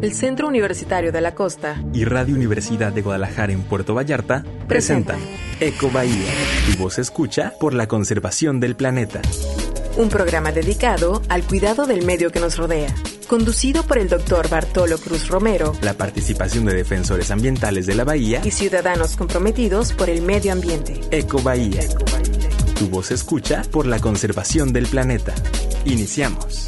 el Centro Universitario de la Costa y Radio Universidad de Guadalajara en Puerto Vallarta presentan Ecobahía, tu voz escucha por la conservación del planeta. Un programa dedicado al cuidado del medio que nos rodea, conducido por el Dr. Bartolo Cruz Romero. La participación de defensores ambientales de la bahía y ciudadanos comprometidos por el medio ambiente. Ecobahía, tu voz escucha por la conservación del planeta. Iniciamos.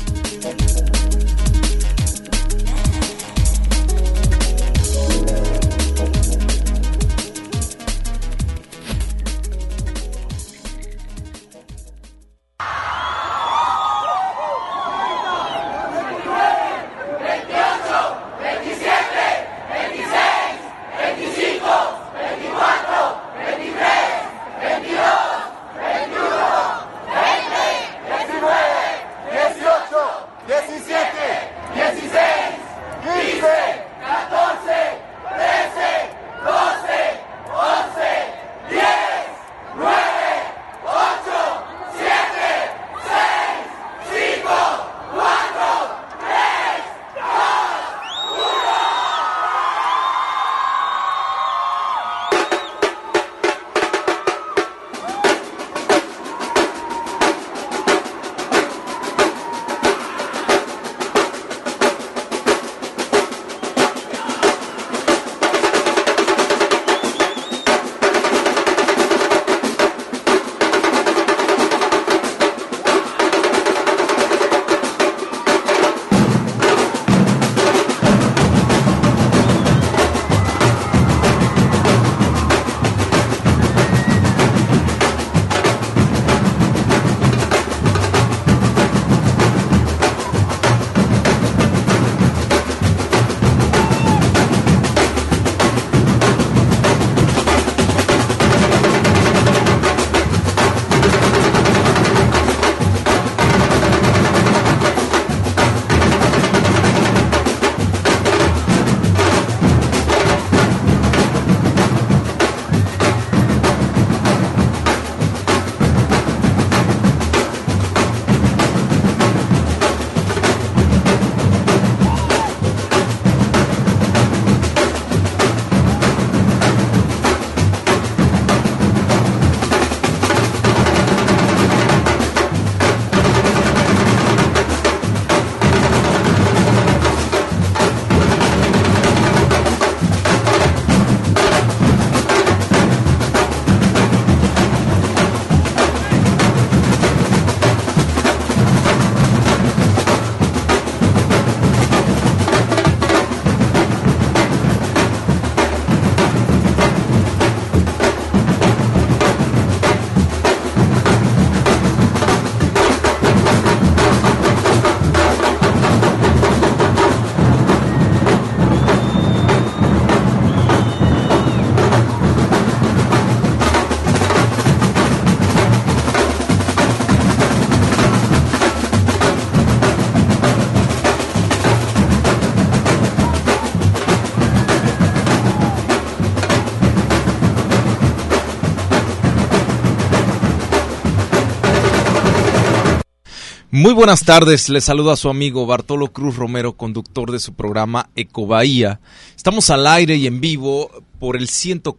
Muy buenas tardes, les saluda a su amigo Bartolo Cruz Romero, conductor de su programa Ecobahía. Estamos al aire y en vivo por el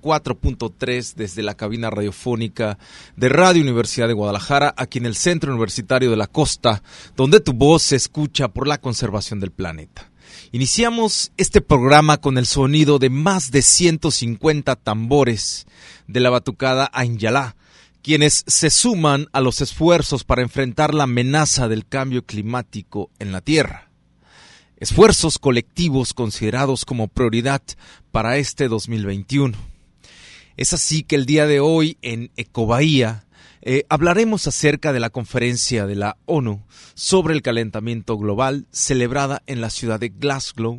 104.3 desde la cabina radiofónica de Radio Universidad de Guadalajara, aquí en el Centro Universitario de la Costa, donde tu voz se escucha por la conservación del planeta. Iniciamos este programa con el sonido de más de 150 tambores de la batucada Ainllala, quienes se suman a los esfuerzos para enfrentar la amenaza del cambio climático en la Tierra. Esfuerzos colectivos considerados como prioridad para este 2021. Es así que el día de hoy en Ecobahía hablaremos acerca de la conferencia de la ONU sobre el calentamiento global celebrada en la ciudad de Glasgow,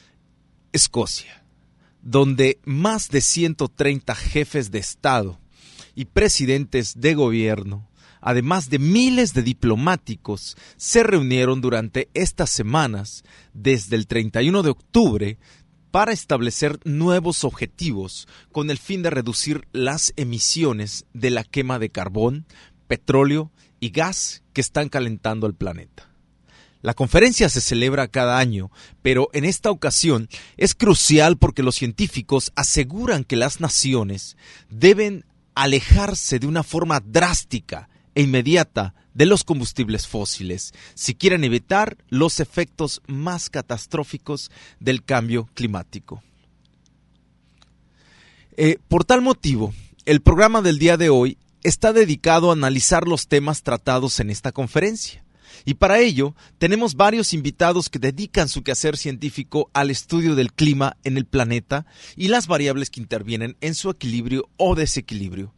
Escocia, donde más de 130 jefes de Estado y presidentes de gobierno, además de miles de diplomáticos, se reunieron durante estas semanas, desde el 31 de octubre, para establecer nuevos objetivos con el fin de reducir las emisiones de la quema de carbón, petróleo y gas que están calentando el planeta. La conferencia se celebra cada año, pero en esta ocasión es crucial porque los científicos aseguran que las naciones deben alejarse de una forma drástica e inmediata de los combustibles fósiles si quieren evitar los efectos más catastróficos del cambio climático. Por tal motivo, el programa del día de hoy está dedicado a analizar los temas tratados en esta conferencia. Y para ello, tenemos varios invitados que dedican su quehacer científico al estudio del clima en el planeta y las variables que intervienen en su equilibrio o desequilibrio.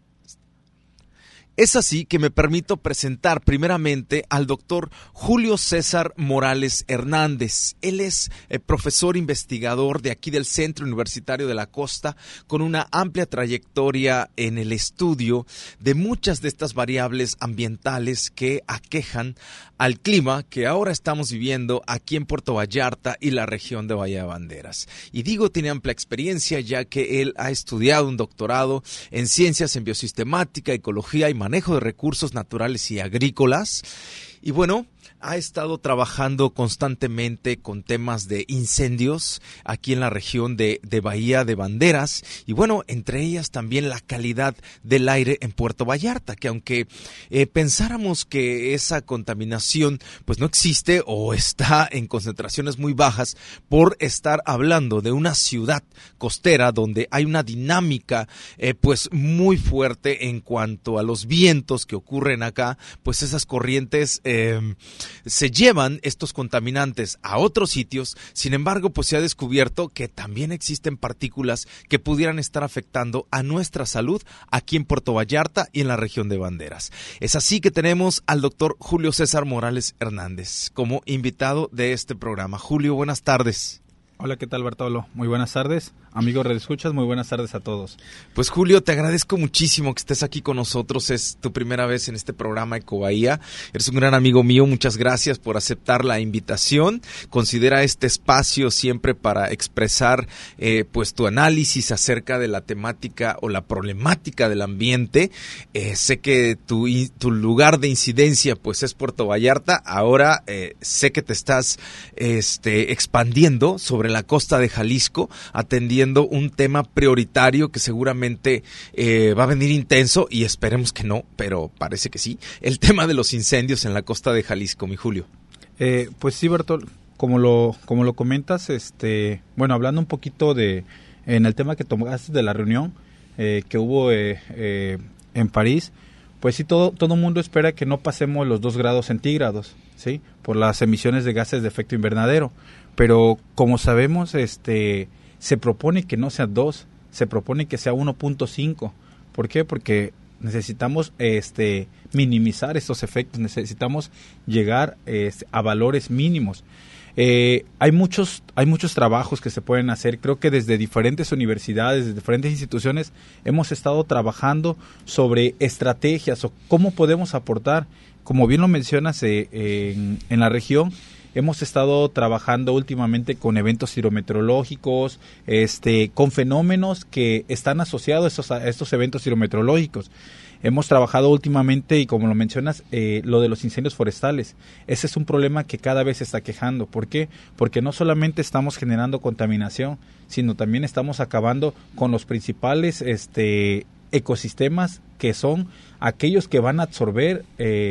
Es así que me permito presentar primeramente al doctor Julio César Morales Hernández. Él es profesor investigador de aquí del Centro Universitario de la Costa, con una amplia trayectoria en el estudio de muchas de estas variables ambientales que aquejan al clima que ahora estamos viviendo aquí en Puerto Vallarta y la región de Bahía de Banderas. Y digo, tiene amplia experiencia ya que él ha estudiado un doctorado en ciencias en biosistemática, ecología y manejo de recursos naturales y agrícolas. Y bueno, ha estado trabajando constantemente con temas de incendios aquí en la región de Bahía de Banderas y bueno, entre ellas también la calidad del aire en Puerto Vallarta, que aunque pensáramos que esa contaminación pues no existe o está en concentraciones muy bajas por estar hablando de una ciudad costera donde hay una dinámica pues muy fuerte en cuanto a los vientos que ocurren acá, pues esas corrientes se llevan estos contaminantes a otros sitios. Sin embargo, pues se ha descubierto que también existen partículas que pudieran estar afectando a nuestra salud aquí en Puerto Vallarta y en la región de Banderas. Es así que tenemos al doctor Julio César Morales Hernández como invitado de este programa. Julio, buenas tardes. Hola, ¿qué tal, Bartolo? Muy buenas tardes. Amigos redescuchas, muy buenas tardes a todos. Pues Julio, te agradezco muchísimo que estés aquí con nosotros. Es tu primera vez en este programa Ecobahía. Eres un gran amigo mío. Muchas gracias por aceptar la invitación. Considera este espacio siempre para expresar pues tu análisis acerca de la temática o la problemática del ambiente. Sé que tu lugar de incidencia pues es Puerto Vallarta. Ahora sé que te estás expandiendo sobre la costa de Jalisco, atendiendo un tema prioritario que seguramente va a venir intenso y esperemos que no, pero parece que sí, el tema de los incendios en la costa de Jalisco, mi Julio. Pues sí, Bertol, como lo comentas, bueno, hablando un poquito en el tema que tomaste de la reunión que hubo en París, pues sí, todo mundo espera que no pasemos los 2 grados centígrados, ¿sí? Por las emisiones de gases de efecto invernadero, pero como sabemos, se propone que no sea 2, se propone que sea 1.5. ¿Por qué? Porque necesitamos minimizar estos efectos, necesitamos llegar a valores mínimos. Hay muchos trabajos que se pueden hacer. Creo que desde diferentes universidades, desde diferentes instituciones, hemos estado trabajando sobre estrategias o cómo podemos aportar. Como bien lo mencionas, en la región hemos estado trabajando últimamente con eventos hidrometeorológicos, con fenómenos que están asociados a estos eventos hidrometeorológicos. Hemos trabajado últimamente, y como lo mencionas, lo de los incendios forestales. Ese es un problema que cada vez se está quejando. ¿Por qué? Porque no solamente estamos generando contaminación, sino también estamos acabando con los principales ecosistemas, que son aquellos que van a absorber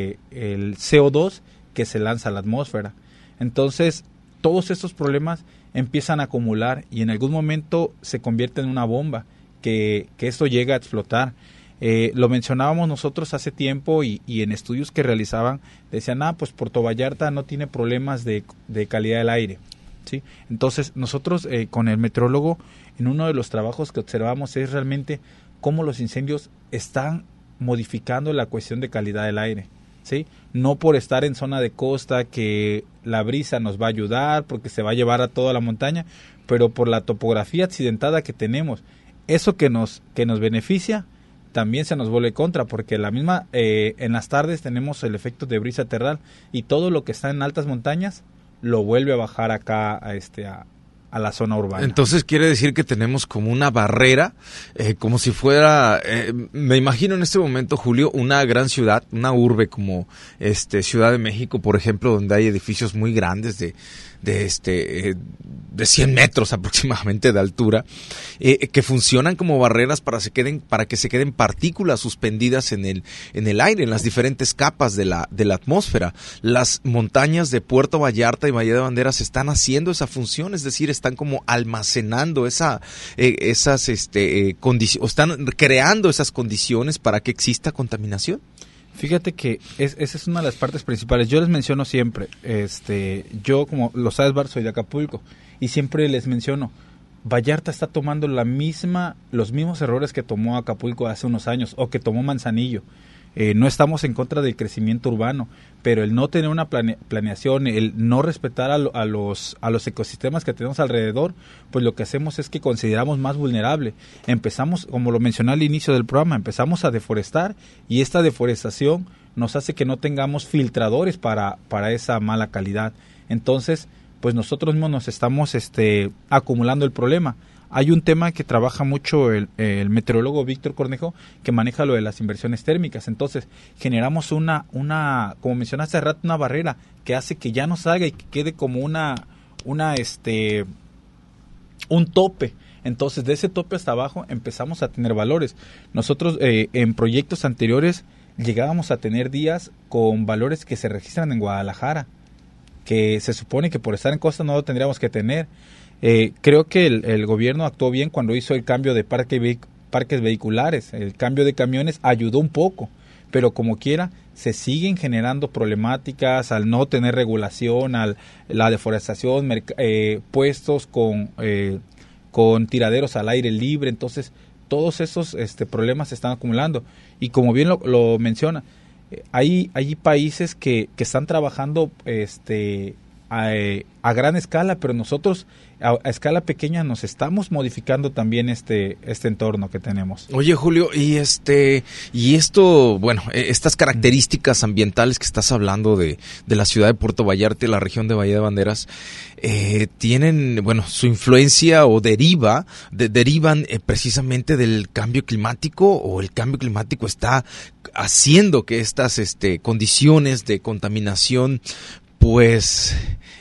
el CO2 que se lanza a la atmósfera. Entonces, todos estos problemas empiezan a acumular y en algún momento se convierte en una bomba, que esto llega a explotar. Lo mencionábamos nosotros hace tiempo y en estudios que realizaban decían, pues Puerto Vallarta no tiene problemas de calidad del aire, ¿sí? Entonces nosotros con el meteorólogo, en uno de los trabajos que observamos es realmente cómo los incendios están modificando la cuestión de calidad del aire, ¿sí? No por estar en zona de costa que la brisa nos va a ayudar porque se va a llevar a toda la montaña, pero por la topografía accidentada que tenemos, eso que nos beneficia también se nos vuelve contra, porque la misma en las tardes tenemos el efecto de brisa terral y todo lo que está en altas montañas lo vuelve a bajar acá la zona urbana. Entonces quiere decir que tenemos como una barrera, como si fuera, me imagino en este momento, Julio, una gran ciudad, una urbe como Ciudad de México, por ejemplo, donde hay edificios muy grandes de 100 metros aproximadamente de altura, que funcionan como barreras para que se queden partículas suspendidas en el aire, en las diferentes capas de la atmósfera. Las montañas de Puerto Vallarta y Bahía de Banderas están haciendo esa función, es decir, están como almacenando esas condiciones, están creando esas condiciones para que exista contaminación. Fíjate que esa es una de las partes principales. Yo les menciono siempre, yo, como lo sabes, Bar, soy de Acapulco, y siempre les menciono, Vallarta está tomando los mismos errores que tomó Acapulco hace unos años, o que tomó Manzanillo. No estamos en contra del crecimiento urbano, pero el no tener una planeación, el no respetar a los ecosistemas que tenemos alrededor, pues lo que hacemos es que consideramos más vulnerable. Empezamos, como lo mencioné al inicio del programa, empezamos a deforestar, y esta deforestación nos hace que no tengamos filtradores para esa mala calidad. Entonces, pues nosotros mismos nos estamos acumulando el problema. Hay un tema que trabaja mucho el meteorólogo Víctor Cornejo, que maneja lo de las inversiones térmicas. Entonces, generamos una como mencionaste hace rato, una barrera que hace que ya no salga y que quede como un tope. Entonces, de ese tope hasta abajo empezamos a tener valores. Nosotros en proyectos anteriores llegábamos a tener días con valores que se registran en Guadalajara, que se supone que por estar en costa no lo tendríamos que tener. Creo que el gobierno actuó bien cuando hizo el cambio de parques vehiculares. El cambio de camiones ayudó un poco, pero como quiera se siguen generando problemáticas al no tener regulación, la deforestación, puestos con tiraderos al aire libre. Entonces todos esos problemas se están acumulando, y como bien lo menciona, hay países que están trabajando a gran escala, pero nosotros a escala pequeña nos estamos modificando también este entorno que tenemos. Oye, Julio, y esto, bueno, estas características ambientales que estás hablando de la ciudad de Puerto Vallarta y la región de Bahía de Banderas, tienen, bueno, su influencia o derivan precisamente del cambio climático, o el cambio climático está haciendo que estas condiciones de contaminación pues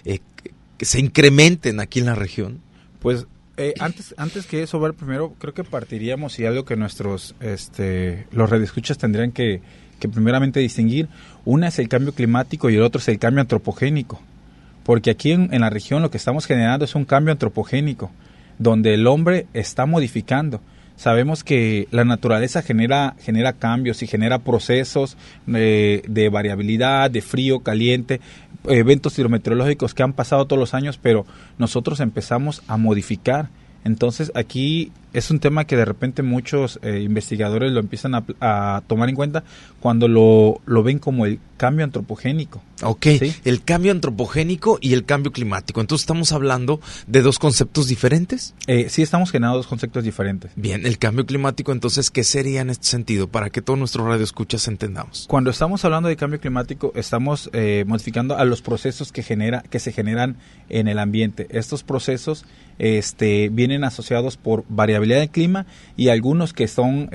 se incrementen aquí en la región. Pues antes que eso, ver, primero creo que partiríamos, y algo que nuestros los radioescuchas tendrían que primeramente distinguir: una es el cambio climático y el otro es el cambio antropogénico, porque aquí en la región lo que estamos generando es un cambio antropogénico, donde el hombre está modificando. Sabemos que la naturaleza genera cambios y genera procesos de variabilidad, de frío, caliente, eventos hidrometeorológicos que han pasado todos los años, pero nosotros empezamos a modificar. Entonces aquí es un tema que de repente muchos investigadores lo empiezan a tomar en cuenta cuando lo ven como el cambio antropogénico. Ok, ¿sí? El cambio antropogénico y el cambio climático. Entonces, ¿estamos hablando de dos conceptos diferentes? Sí, estamos generando dos conceptos diferentes. Bien, el cambio climático, entonces, ¿qué sería en este sentido? Para que todos nuestros radioescuchas entendamos. Cuando estamos hablando de cambio climático, estamos modificando a los procesos que se generan en el ambiente. Estos procesos vienen asociados por variabilidad del clima y algunos que son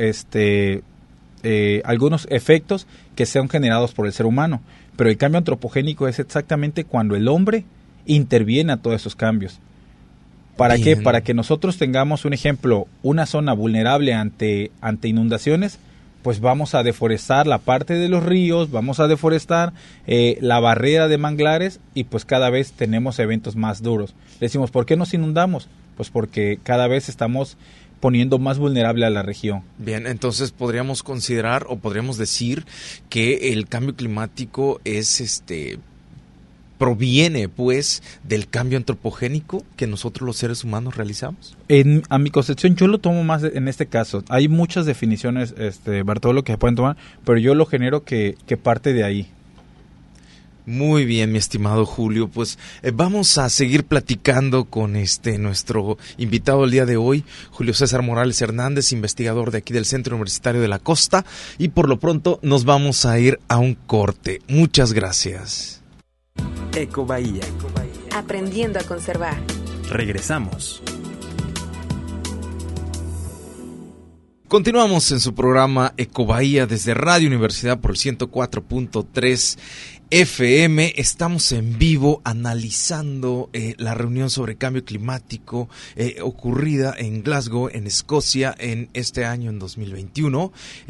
algunos efectos que sean generados por el ser humano. Pero el cambio antropogénico es exactamente cuando el hombre interviene a todos esos cambios. ¿Para qué? Para que nosotros tengamos un ejemplo, una zona vulnerable ante inundaciones, pues vamos a deforestar la parte de los ríos, vamos a deforestar la barrera de manglares, y pues cada vez tenemos eventos más duros. Decimos, ¿por qué nos inundamos? Pues porque cada vez estamos poniendo más vulnerable a la región. Bien, entonces podríamos considerar o podríamos decir que el cambio climático es proviene pues del cambio antropogénico que nosotros los seres humanos realizamos. A mi concepción, yo lo tomo más en este caso. Hay muchas definiciones, Bartolo, que se pueden tomar, pero yo lo genero que parte de ahí. Muy bien, mi estimado Julio, pues vamos a seguir platicando con nuestro invitado el día de hoy, Julio César Morales Hernández, investigador de aquí del Centro Universitario de la Costa, y por lo pronto nos vamos a ir a un corte. Muchas gracias. Ecobahía. Aprendiendo a conservar. Regresamos. Continuamos en su programa Ecobahía desde Radio Universidad por el 104.3 FM. Estamos en vivo analizando la reunión sobre cambio climático ocurrida en Glasgow, en Escocia, en este año, en 2021.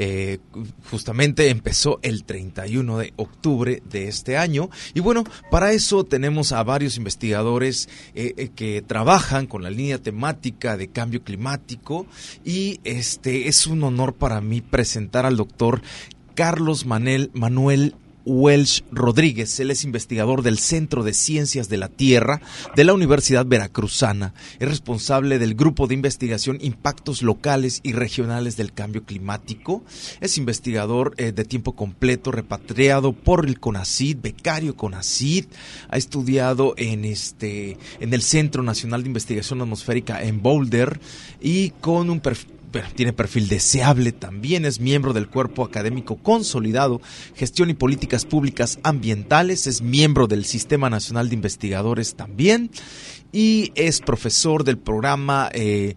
Justamente empezó el 31 de octubre de este año. Y bueno, para eso tenemos a varios investigadores que trabajan con la línea temática de cambio climático. Y es un honor para mí presentar al doctor Carlos Manuel Welsh Rodríguez. Él es investigador del Centro de Ciencias de la Tierra de la Universidad Veracruzana. Es responsable del Grupo de Investigación Impactos Locales y Regionales del Cambio Climático. Es investigador de tiempo completo, repatriado por el CONACYT, becario CONACYT. Ha estudiado en el Centro Nacional de Investigación Atmosférica en Boulder y con un tiene perfil deseable también, es miembro del Cuerpo Académico Consolidado, Gestión y Políticas Públicas Ambientales, es miembro del Sistema Nacional de Investigadores también, y es profesor del programa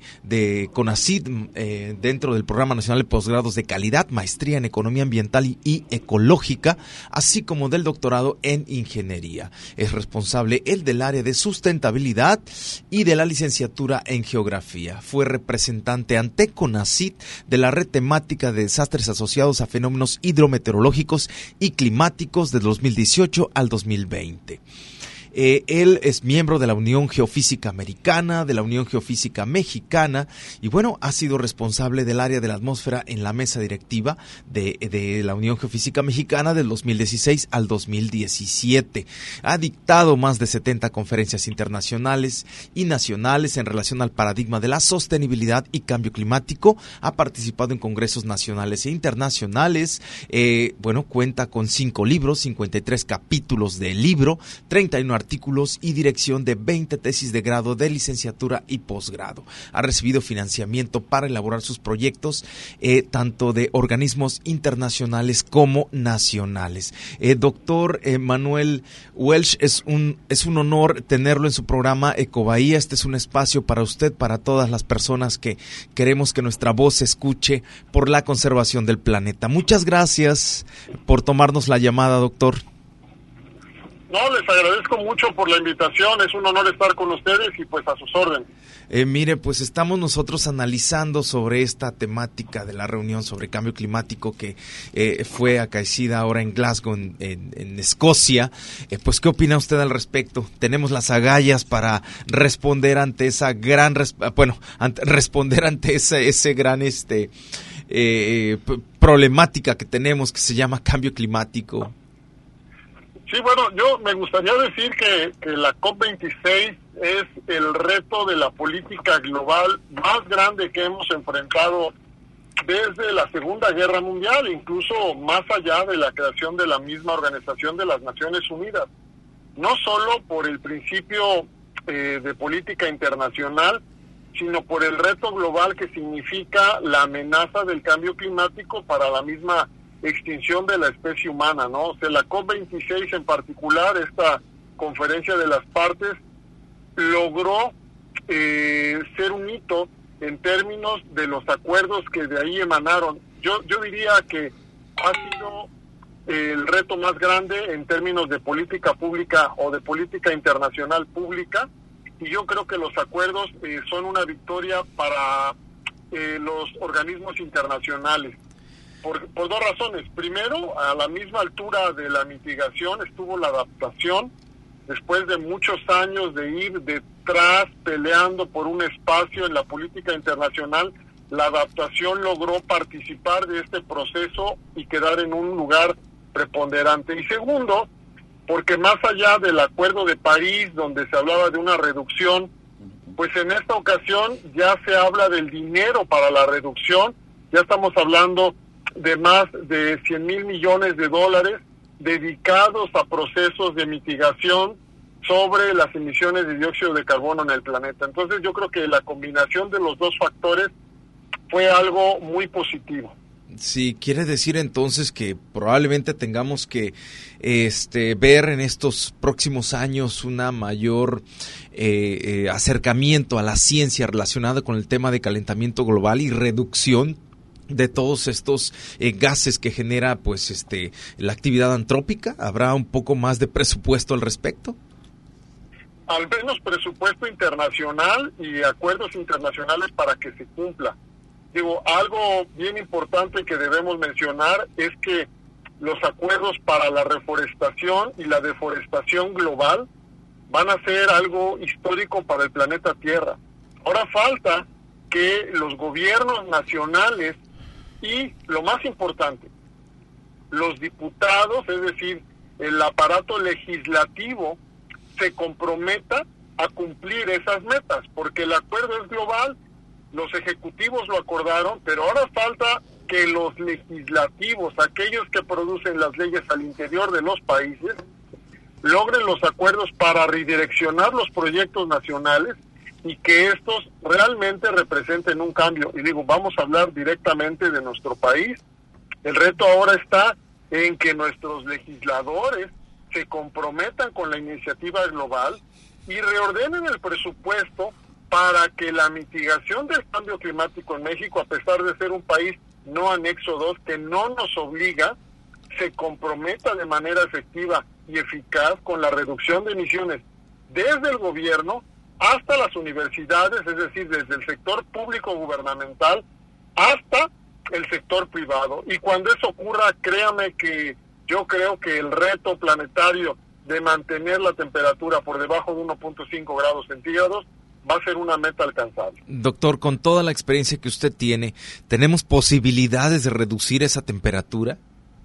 de CONACYT, dentro del Programa Nacional de Posgrados de Calidad, Maestría en Economía Ambiental y Ecológica, así como del doctorado en Ingeniería. Es responsable él del área de sustentabilidad y de la licenciatura en Geografía. Fue representante ante CONACYT de la Red Temática de Desastres Asociados a Fenómenos Hidrometeorológicos y Climáticos de 2018 al 2020. Él es miembro de la Unión Geofísica Americana, de la Unión Geofísica Mexicana, y bueno, ha sido responsable del área de la atmósfera en la mesa directiva de la Unión Geofísica Mexicana del 2016 al 2017. Ha dictado más de 70 conferencias internacionales y nacionales en relación al paradigma de la sostenibilidad y cambio climático. Ha participado en congresos nacionales e internacionales. Cuenta con 5 libros, 53 capítulos de libro, 31 artículos y dirección de 20 tesis de grado, de licenciatura y posgrado. Ha recibido financiamiento para elaborar sus proyectos, tanto de organismos internacionales como nacionales. Doctor Manuel Welsh, es un honor tenerlo en su programa Ecobahía. Este es un espacio para usted, para todas las personas que queremos que nuestra voz se escuche por la conservación del planeta. Muchas gracias por tomarnos la llamada, doctor. No, les agradezco mucho por la invitación, es un honor estar con ustedes y pues a sus órdenes. Mire, pues estamos nosotros analizando sobre esta temática de la reunión sobre cambio climático que fue acaecida ahora en Glasgow, en Escocia. Pues, ¿qué opina usted al respecto? Tenemos las agallas para responder ante esa gran, responder ante ese gran problemática que tenemos que se llama cambio climático. Sí, bueno, yo me gustaría decir que la COP26 es el reto de la política global más grande que hemos enfrentado desde la Segunda Guerra Mundial, incluso más allá de la creación de la misma Organización de las Naciones Unidas. No solo por el principio de política internacional, sino por el reto global que significa la amenaza del cambio climático para la misma extinción de la especie humana, ¿no? O sea, la COP26 en particular, esta conferencia de las partes, logró ser un hito en términos de los acuerdos que de ahí emanaron. Yo diría que ha sido el reto más grande en términos de política pública o de política internacional pública, y yo creo que los acuerdos son una victoria para los organismos internacionales. Por dos razones. Primero, a la misma altura de la mitigación estuvo la adaptación. Después de muchos años de ir detrás, peleando por un espacio en la política internacional, la adaptación logró participar de este proceso y quedar en un lugar preponderante. Y segundo, porque más allá del Acuerdo de París, donde se hablaba de una reducción, pues en esta ocasión ya se habla del dinero para la reducción. Ya estamos hablando de más de 100,000 millones de dólares dedicados a procesos de mitigación sobre las emisiones de dióxido de carbono en el planeta. Entonces yo creo que la combinación de los dos factores fue algo muy positivo. Sí, quiere decir entonces que probablemente tengamos que ver en estos próximos años una mayor acercamiento a la ciencia relacionada con el tema de calentamiento global y reducción de todos estos gases que genera la actividad antrópica. ¿Habrá un poco más de presupuesto al respecto? Al menos presupuesto internacional y acuerdos internacionales para que se cumpla. Digo, algo bien importante que debemos mencionar es que los acuerdos para la reforestación y la deforestación global van a ser algo histórico para el planeta Tierra. Ahora falta que los gobiernos nacionales y, lo más importante, los diputados, es decir, el aparato legislativo, se comprometa a cumplir esas metas, porque el acuerdo es global. Los ejecutivos lo acordaron, pero ahora falta que los legislativos, aquellos que producen las leyes al interior de los países, logren los acuerdos para redireccionar los proyectos nacionales y que estos realmente representen un cambio. Y digo, vamos a hablar directamente de nuestro país. El reto ahora está en que nuestros legisladores se comprometan con la iniciativa global y reordenen el presupuesto para que la mitigación del cambio climático en México, a pesar de ser un país no anexo 2, que no nos obliga, se comprometa de manera efectiva y eficaz con la reducción de emisiones desde el gobierno hasta las universidades, es decir, desde el sector público gubernamental hasta el sector privado. Y cuando eso ocurra, créame que yo creo que el reto planetario de mantener la temperatura por debajo de 1.5 grados centígrados va a ser una meta alcanzable. Doctor, con toda la experiencia que usted tiene, ¿tenemos posibilidades de reducir esa temperatura?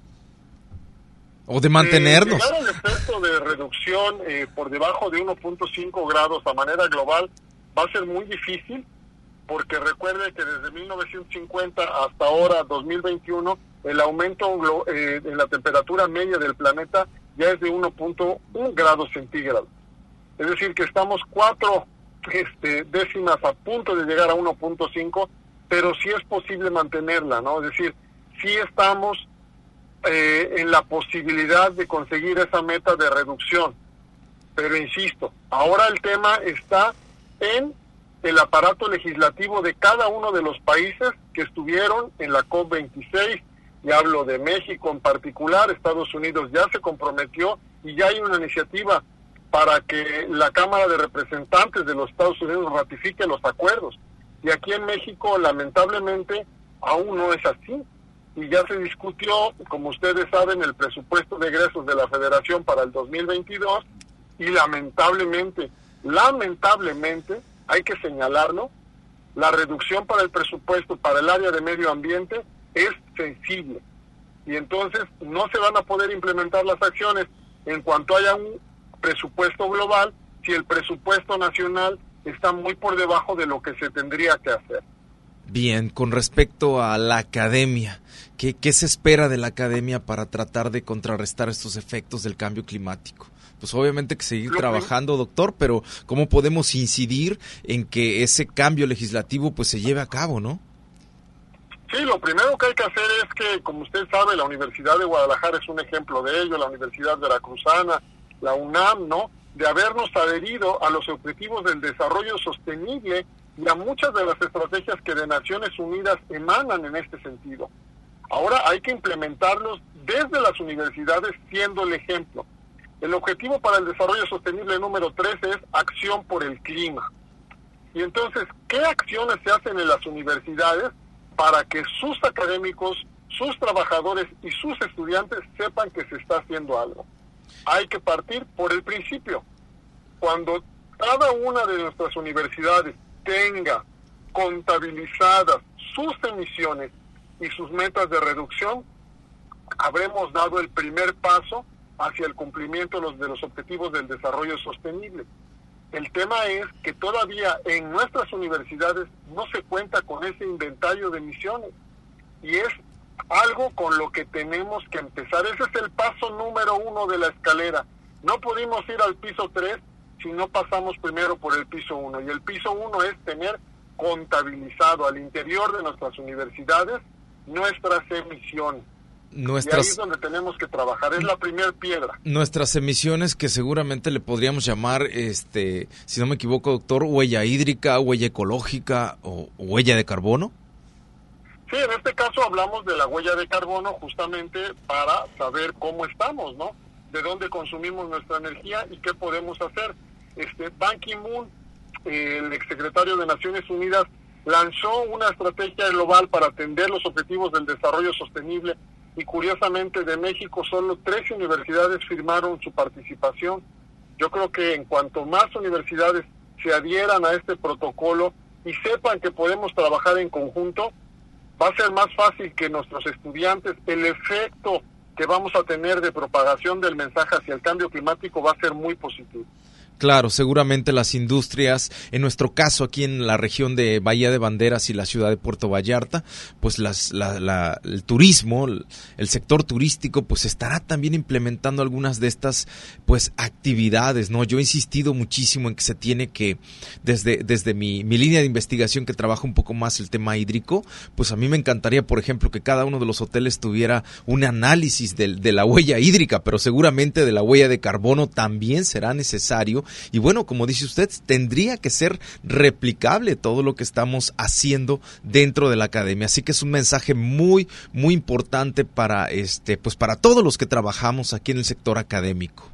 ¿O de mantenernos? Llegar al efecto de reducción por debajo de 1.5 grados a manera global va a ser muy difícil, porque recuerde que desde 1950 hasta ahora, 2021, el aumento en la temperatura media del planeta ya es de 1.1 grados centígrados. Es decir, que estamos 4 décimas a punto de llegar a 1.5, pero sí es posible mantenerla, ¿no? Es decir, sí estamos en la posibilidad de conseguir esa meta de reducción. Pero insisto, ahora el tema está en el aparato legislativo de cada uno de los países que estuvieron en la COP26, y hablo de México en particular. Estados Unidos ya se comprometió y ya hay una iniciativa para que la Cámara de Representantes de los Estados Unidos ratifique los acuerdos. Y aquí en México, lamentablemente, aún no es así. Y ya se discutió, como ustedes saben, el presupuesto de egresos de la Federación para el 2022, y lamentablemente, hay que señalarlo, la reducción para el presupuesto para el área de medio ambiente es sensible. Y entonces no se van a poder implementar las acciones en cuanto haya un presupuesto global si el presupuesto nacional está muy por debajo de lo que se tendría que hacer. Bien, con respecto a la academia, ¿qué se espera de la academia para tratar de contrarrestar estos efectos del cambio climático? Pues obviamente que seguir trabajando, doctor, pero ¿cómo podemos incidir en que ese cambio legislativo pues se lleve a cabo, no? Sí, lo primero que hay que hacer es que, como usted sabe, la Universidad de Guadalajara es un ejemplo de ello, la Universidad Veracruzana, la UNAM, ¿no?, de habernos adherido a los objetivos del desarrollo sostenible y a muchas de las estrategias que de Naciones Unidas emanan en este sentido. Ahora hay que implementarlos desde las universidades, siendo el ejemplo. El objetivo para el desarrollo sostenible número 3 es acción por el clima. Y entonces, ¿qué acciones se hacen en las universidades para que sus académicos, sus trabajadores y sus estudiantes sepan que se está haciendo algo? Hay que partir por el principio. Cuando cada una de nuestras universidades tenga contabilizadas sus emisiones y sus metas de reducción, habremos dado el primer paso hacia el cumplimiento de los objetivos del desarrollo sostenible. El tema es que todavía en nuestras universidades no se cuenta con ese inventario de emisiones, y es algo con lo que tenemos que empezar. Ese es el paso número 1 de la escalera. No pudimos ir al piso 3 si no pasamos primero por el piso 1, y el piso 1 es tener contabilizado al interior de nuestras universidades nuestras emisiones. Y ahí es donde tenemos que trabajar, es la primer piedra. Nuestras emisiones, que seguramente le podríamos llamar, si no me equivoco, doctor, huella hídrica, huella ecológica o huella de carbono. Sí, en este caso hablamos de la huella de carbono justamente para saber cómo estamos, ¿no? De dónde consumimos nuestra energía y qué podemos hacer. Ban Ki-moon, el exsecretario de Naciones Unidas, lanzó una estrategia global para atender los objetivos del desarrollo sostenible y curiosamente de México solo 13 universidades firmaron su participación. Yo creo que en cuanto más universidades se adhieran a este protocolo y sepan que podemos trabajar en conjunto, va a ser más fácil que nuestros estudiantes, el efecto que vamos a tener de propagación del mensaje hacia el cambio climático va a ser muy positivo. Claro, seguramente las industrias, en nuestro caso aquí en la región de Bahía de Banderas y la ciudad de Puerto Vallarta, pues el turismo, el sector turístico, pues estará también implementando algunas de estas pues actividades, ¿no? Yo he insistido muchísimo en que se tiene que, desde mi línea de investigación que trabaja un poco más el tema hídrico, pues a mí me encantaría, por ejemplo, que cada uno de los hoteles tuviera un análisis de la huella hídrica, pero seguramente de la huella de carbono también será necesario. Y bueno, como dice usted, tendría que ser replicable todo lo que estamos haciendo dentro de la academia. Así que es un mensaje muy, muy importante para pues para todos los que trabajamos aquí en el sector académico.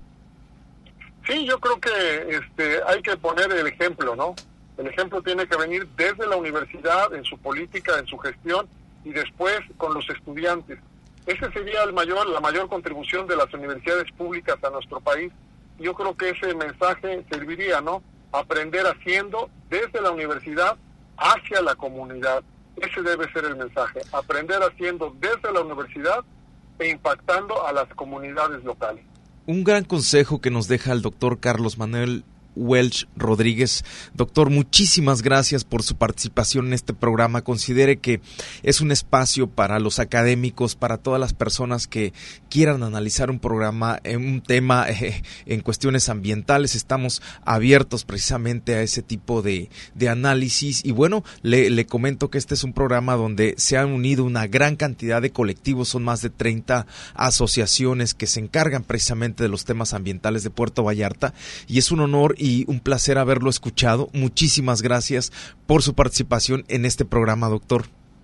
Sí, yo creo que hay que poner el ejemplo, ¿no? El ejemplo tiene que venir desde la universidad, en su política, en su gestión, y después con los estudiantes. Ese sería la mayor contribución de las universidades públicas a nuestro país. Yo creo que ese mensaje serviría, ¿no? Aprender haciendo desde la universidad hacia la comunidad. Ese debe ser el mensaje. Aprender haciendo desde la universidad e impactando a las comunidades locales. Un gran consejo que nos deja el doctor Carlos Manuel Welch Rodríguez. Doctor, muchísimas gracias por su participación en este programa. Considere que es un espacio para los académicos, para todas las personas que quieran analizar un programa, un tema en cuestiones ambientales. Estamos abiertos precisamente a ese tipo de análisis. Y bueno, le comento que este es un programa donde se han unido una gran cantidad de colectivos. Son más de 30 asociaciones que se encargan precisamente de los temas ambientales de Puerto Vallarta. Y es un honor y un placer haberlo escuchado. Muchísimas gracias por su participación en este programa, doctor.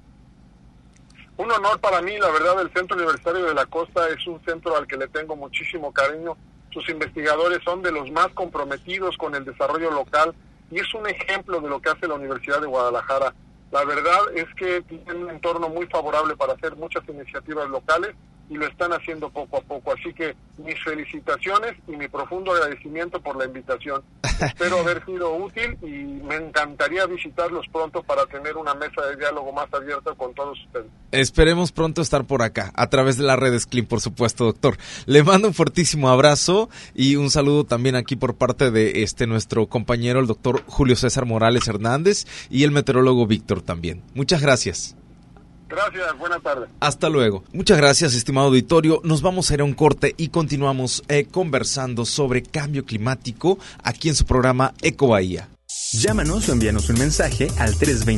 Un honor para mí, la verdad. El Centro Universitario de la Costa es un centro al que le tengo muchísimo cariño. Sus investigadores son de los más comprometidos con el desarrollo local y es un ejemplo de lo que hace la Universidad de Guadalajara. La verdad es que tienen un entorno muy favorable para hacer muchas iniciativas locales y lo están haciendo poco a poco. Así que mis felicitaciones y mi profundo agradecimiento por la invitación. Espero haber sido útil y me encantaría visitarlos pronto para tener una mesa de diálogo más abierta con todos ustedes. Esperemos pronto estar por acá, a través de las redes CLIM, por supuesto, doctor. Le mando un fortísimo abrazo y un saludo también aquí por parte de nuestro compañero, el doctor Julio César Morales Hernández, y el meteorólogo Víctor también. Muchas gracias. Gracias, buenas tardes. Hasta luego. Muchas gracias, estimado auditorio. Nos vamos a ir a un corte y continuamos conversando sobre cambio climático aquí en su programa Eco Bahía. Llámanos o envíanos un mensaje al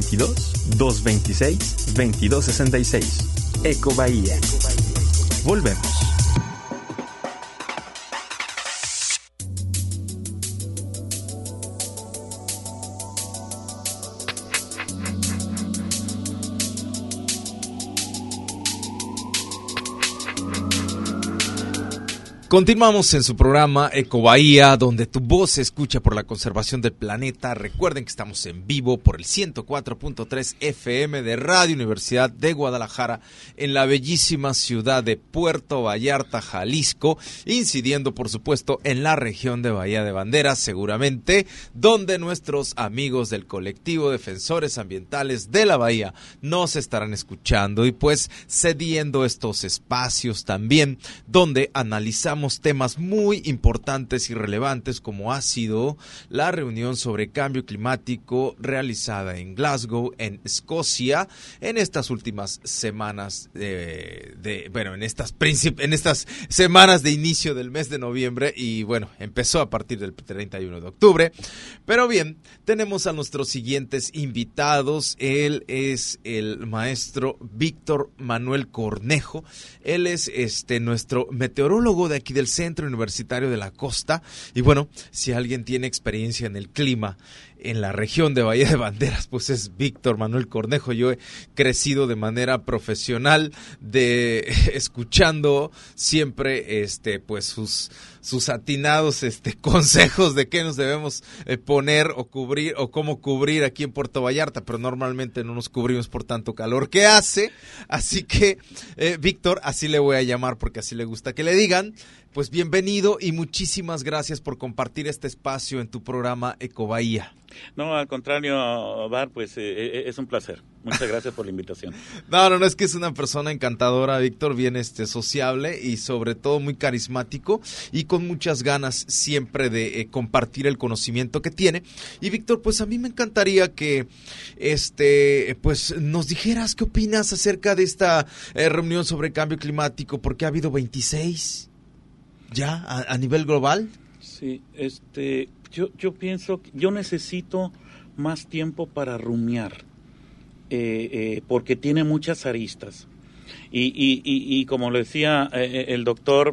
322-226-2266. Eco Bahía. Volvemos. Continuamos en su programa Eco Bahía, donde tu voz se escucha por la conservación del planeta. Recuerden que estamos en vivo por el 104.3 FM de Radio Universidad de Guadalajara en la bellísima ciudad de Puerto Vallarta, Jalisco, incidiendo por supuesto en la región de Bahía de Banderas, seguramente, donde nuestros amigos del colectivo Defensores Ambientales de la Bahía nos estarán escuchando y pues cediendo estos espacios también donde analizamos tenemos temas muy importantes y relevantes como ha sido la reunión sobre cambio climático realizada en Glasgow, en Escocia, en estas últimas semanas en estas semanas de inicio del mes de noviembre y bueno, empezó a partir del 31 de octubre. Pero bien, tenemos a nuestros siguientes invitados. Él es el maestro Víctor Manuel Cornejo. Él es nuestro meteorólogo de aquí del Centro Universitario de la Costa. Y bueno, si alguien tiene experiencia en el clima en la región de Bahía de Banderas, pues es Víctor Manuel Cornejo. Yo he crecido de manera profesional escuchando siempre pues sus atinados consejos de qué nos debemos poner o cubrir o cómo cubrir aquí en Puerto Vallarta, pero normalmente no nos cubrimos por tanto calor que hace. Así que Víctor, así le voy a llamar porque así le gusta que le digan. Pues bienvenido y muchísimas gracias por compartir este espacio en tu programa Ecobahía. No, al contrario, Bar, pues es un placer. Muchas gracias por la invitación. No, es que es una persona encantadora, Víctor, bien sociable y sobre todo muy carismático y con muchas ganas siempre de compartir el conocimiento que tiene. Y Víctor, pues a mí me encantaría que pues nos dijeras qué opinas acerca de esta reunión sobre cambio climático, porque ha habido 26 ya a nivel global. Sí, yo pienso que yo necesito más tiempo para rumiar, porque tiene muchas aristas. Y como lo decía el doctor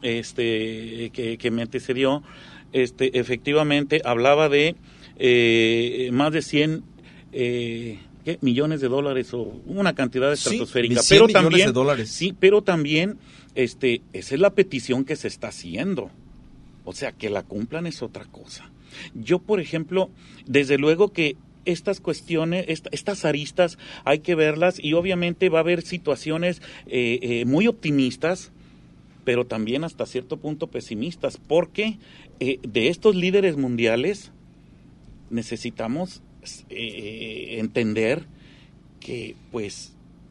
que me antecedió, efectivamente hablaba de más de 100 millones de dólares o una cantidad estratosférica, sí, pero millones también de dólares. Sí, pero también esa es la petición que se está haciendo. O sea, que la cumplan es otra cosa. Yo, por ejemplo, desde luego que estas cuestiones, estas aristas, hay que verlas y obviamente va a haber situaciones muy optimistas, pero también hasta cierto punto pesimistas, porque de estos líderes mundiales necesitamos entender que, pues,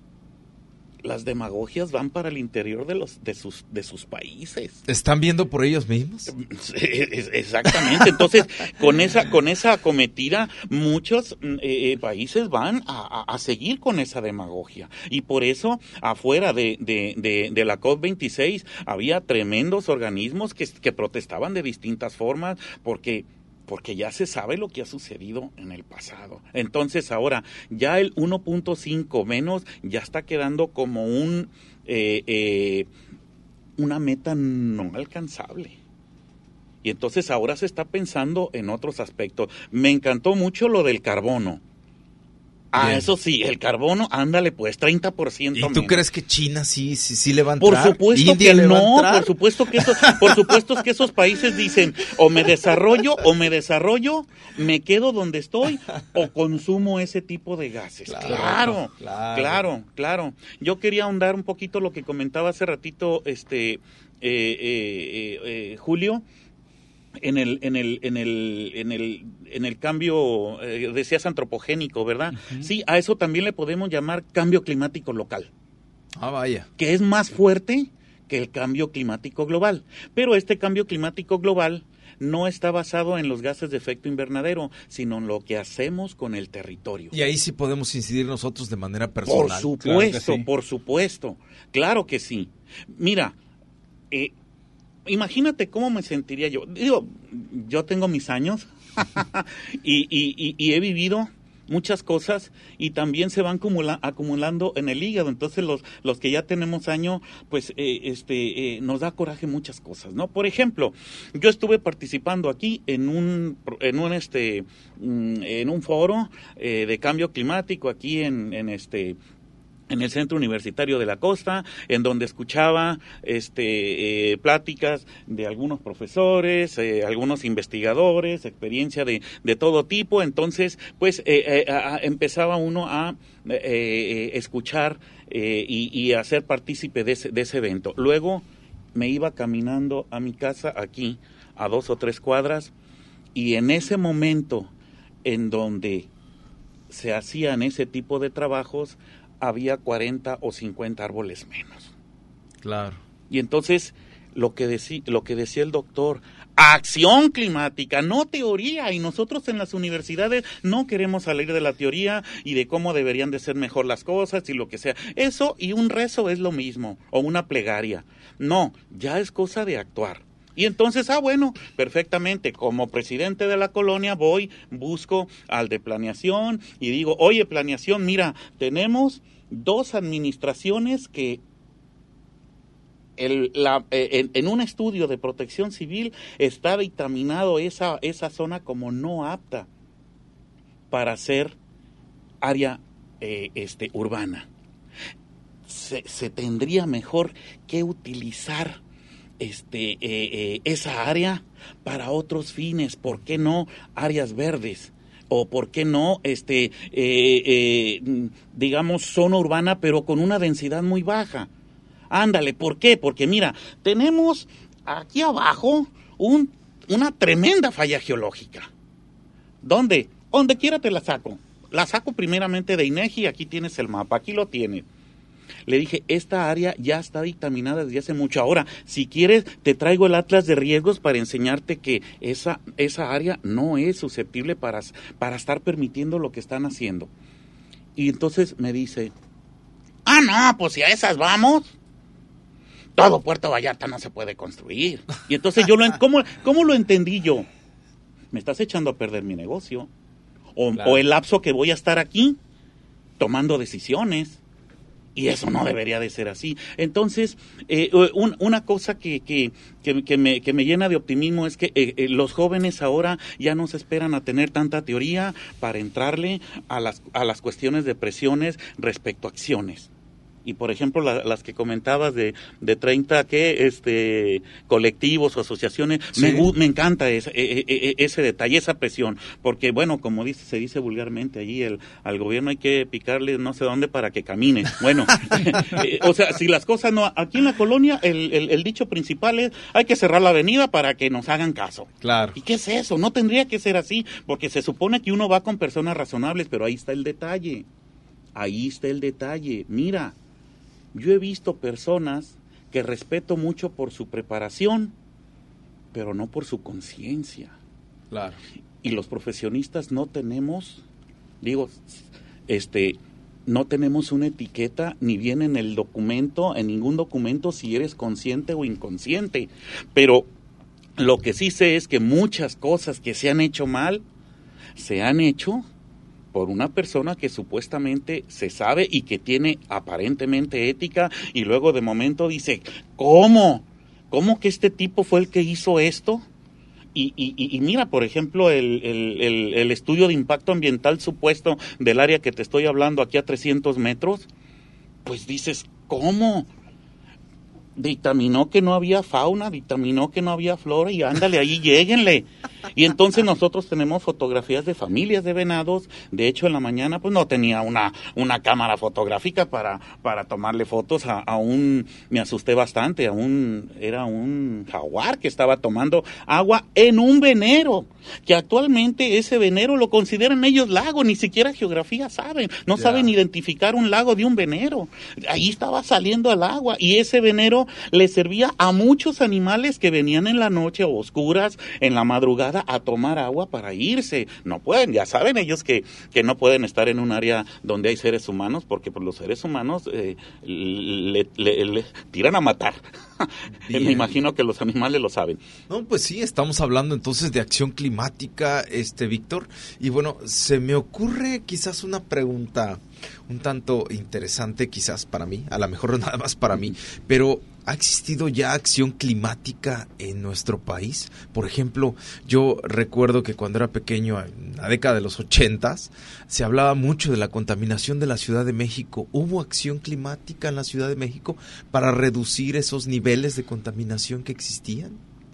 las demagogias van para el interior de sus países. ¿Están viendo por ellos mismos? Exactamente. Entonces, con esa acometida, muchos países van a seguir con esa demagogia. Y por eso, afuera de la COP26, había tremendos organismos que protestaban de distintas formas, porque ya se sabe lo que ha sucedido en el pasado. Entonces ahora ya el 1.5 menos ya está quedando como una meta no alcanzable. Y entonces ahora se está pensando en otros aspectos. Me encantó mucho lo del carbono. Bien. Eso sí, el carbono, ándale pues, 30% menos. ¿Y tú crees que China sí le va a entrar? Por supuesto ¿India que le va a no, entrar? por supuesto que esos países dicen, o me desarrollo, me quedo donde estoy, o consumo ese tipo de gases. Claro. Yo quería ahondar un poquito lo que comentaba hace ratito Julio, en el cambio, decías antropogénico, ¿verdad? Uh-huh. Sí, a eso también le podemos llamar cambio climático local. Ah, vaya. Que es más fuerte que el cambio climático global. Pero este cambio climático global no está basado en los gases de efecto invernadero, sino en lo que hacemos con el territorio. Y ahí sí podemos incidir nosotros de manera personal. Por supuesto. Claro que sí. Mira, imagínate cómo me sentiría yo. Digo, yo tengo mis años y he vivido muchas cosas y también se van acumulando en el hígado. Entonces los que ya tenemos años, pues nos da coraje muchas cosas, ¿no? Por ejemplo, yo estuve participando aquí en un foro de cambio climático aquí en el Centro Universitario de la Costa, en donde escuchaba pláticas de algunos profesores, algunos investigadores, experiencia de todo tipo. Entonces, pues empezaba uno a escuchar y a ser partícipe de ese evento. Luego me iba caminando a mi casa aquí, a 2 o 3 cuadras, y en ese momento en donde se hacían ese tipo de trabajos, había 40 o 50 árboles menos. Claro. Y entonces lo que decía el doctor, acción climática, no teoría, y nosotros en las universidades no queremos salir de la teoría y de cómo deberían de ser mejor las cosas y lo que sea. Eso y un rezo es lo mismo, o una plegaria. No, ya es cosa de actuar. Y entonces, bueno, perfectamente, como presidente de la colonia busco al de planeación y digo, oye, planeación, mira, tenemos 2 administraciones que en un estudio de protección civil está dictaminado esa zona como no apta para ser área urbana. Se tendría mejor que utilizar esa área para otros fines. ¿Por qué no áreas verdes? O por qué no, digamos, zona urbana, pero con una densidad muy baja. Ándale, ¿por qué? Porque mira, tenemos aquí abajo una tremenda falla geológica. ¿Dónde? Donde quiera te la saco. La saco primeramente de INEGI, aquí tienes el mapa, aquí lo tienes. Le dije, esta área ya está dictaminada desde hace mucho. Ahora, si quieres, te traigo el atlas de riesgos para enseñarte que esa área no es susceptible para estar permitiendo lo que están haciendo. Y entonces me dice, no, pues si a esas vamos, todo Puerto Vallarta no se puede construir. Y entonces ¿cómo lo entendí yo? Me estás echando a perder mi negocio. Claro. O el lapso que voy a estar aquí tomando decisiones. Y eso no debería de ser así. Entonces, una cosa que me llena de optimismo es que los jóvenes ahora ya no se esperan a tener tanta teoría para entrarle a las cuestiones de presiones respecto a acciones. Y por ejemplo, las que comentabas de 30 colectivos o asociaciones, sí. me encanta ese detalle, esa presión, porque bueno, como se dice vulgarmente allí, al gobierno hay que picarle no sé dónde para que camine. Bueno, o sea, si las cosas no, aquí en la colonia el dicho principal es, hay que cerrar la avenida para que nos hagan caso. Claro. ¿Y qué es eso? No tendría que ser así, porque se supone que uno va con personas razonables, pero ahí está el detalle. Mira, yo he visto personas que respeto mucho por su preparación, pero no por su conciencia. Claro. Y los profesionistas no tenemos, no tenemos una etiqueta, ni bien en ningún documento, si eres consciente o inconsciente. Pero lo que sí sé es que muchas cosas que se han hecho mal, se han hecho por una persona que supuestamente se sabe y que tiene aparentemente ética, y luego de momento dice, ¿cómo? ¿Cómo que este tipo fue el que hizo esto? Y mira, por ejemplo, el estudio de impacto ambiental supuesto del área que te estoy hablando aquí a 300 metros, pues dices, ¿cómo? Dictaminó que no había fauna, dictaminó que no había flora, y ándale, ahí lléguenle. Y entonces nosotros tenemos fotografías de familias de venados. De hecho, en la mañana pues no tenía una cámara fotográfica para tomarle fotos me asusté bastante, era un jaguar que estaba tomando agua en un venero, que actualmente ese venero lo consideran ellos lago, ni siquiera geografía saben, no saben identificar un lago de un venero. Ahí estaba saliendo el agua, y ese venero le servía a muchos animales que venían en la noche o oscuras, en la madrugada, a tomar agua para irse. No pueden, ya saben ellos que no pueden estar en un área donde hay seres humanos, porque por los seres humanos le tiran a matar. Me imagino que los animales lo saben. No, pues sí, estamos hablando entonces de acción climática, Víctor, y bueno, se me ocurre quizás una pregunta un tanto interesante, quizás para mí, a lo mejor nada más para mí, pero ¿ha existido ya acción climática en nuestro país? Por ejemplo, yo recuerdo que cuando era pequeño, en la década de los 80s, se hablaba mucho de la contaminación de la Ciudad de México. ¿Hubo acción climática en la Ciudad de México para reducir esos niveles de contaminación que existían?